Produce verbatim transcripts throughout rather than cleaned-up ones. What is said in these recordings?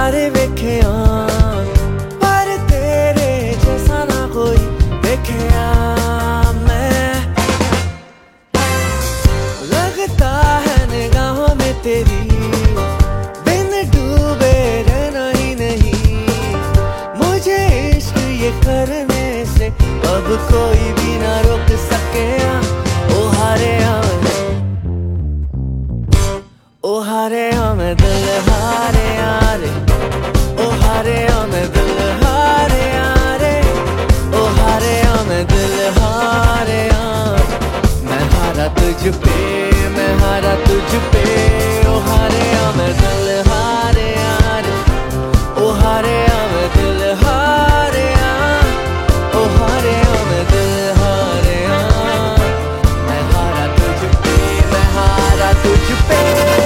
सारे वेखिया पर तेरे जैसा ना कोई देखे। मैं लगता है निगाहों में तेरी बिन डूबे रहना ही नहीं। मुझे इश्क ये करने से अब कोई भी ना रोक सके। ओ हारे ओ हारे मैं दिल हारे यारे। ओ हारे मैं दिल हारे यारे। ओ हारे मैं दिल हारे यार। मैं हारा तुझ पे, मैं हारा तुझ पे। ओ हारे मैं दिल हारे यारे। ओ हारे मैं दिल हारे यार। ओ हारे मैं दिल हारे यार। मैं हारा तुझ पे, मैं हारा तुझ पे।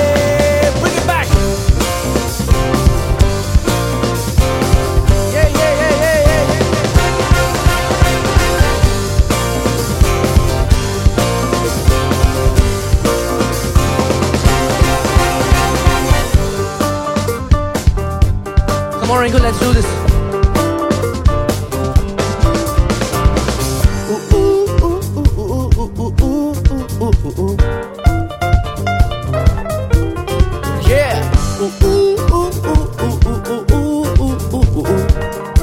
Come on, Ringo, let's do this. Ooh, ooh, ooh, ooh, ooh, ooh, ooh, ooh, ooh, ooh. Yeah. Ooh, ooh, ooh, ooh, ooh, ooh, ooh, ooh, ooh, ooh, ooh.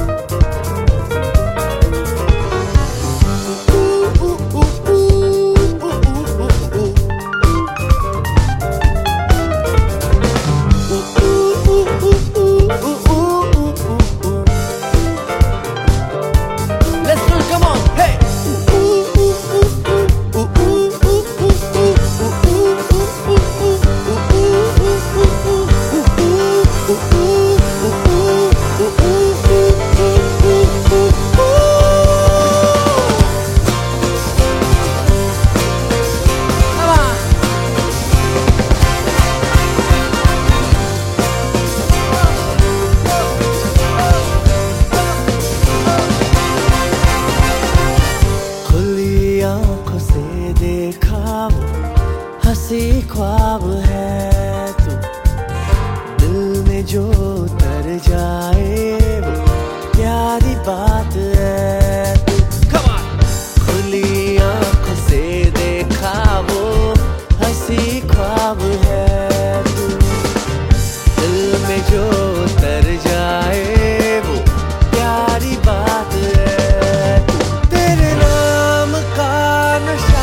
देखा वो हंसी ख्वाब है तू। दिल में जो उतर जाए वो प्यारी बात है तू। खुली आंखों से देखा वो हंसी ख्वाब है तू। दिल में जो उतर जाए वो प्यारी बात है तू। तेरे नाम का नशा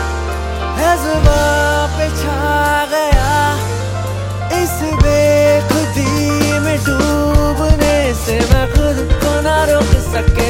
ज़ुबां पे छा गया। इस बेखुदी में डूबने से मैं खुद को ना रोक सके।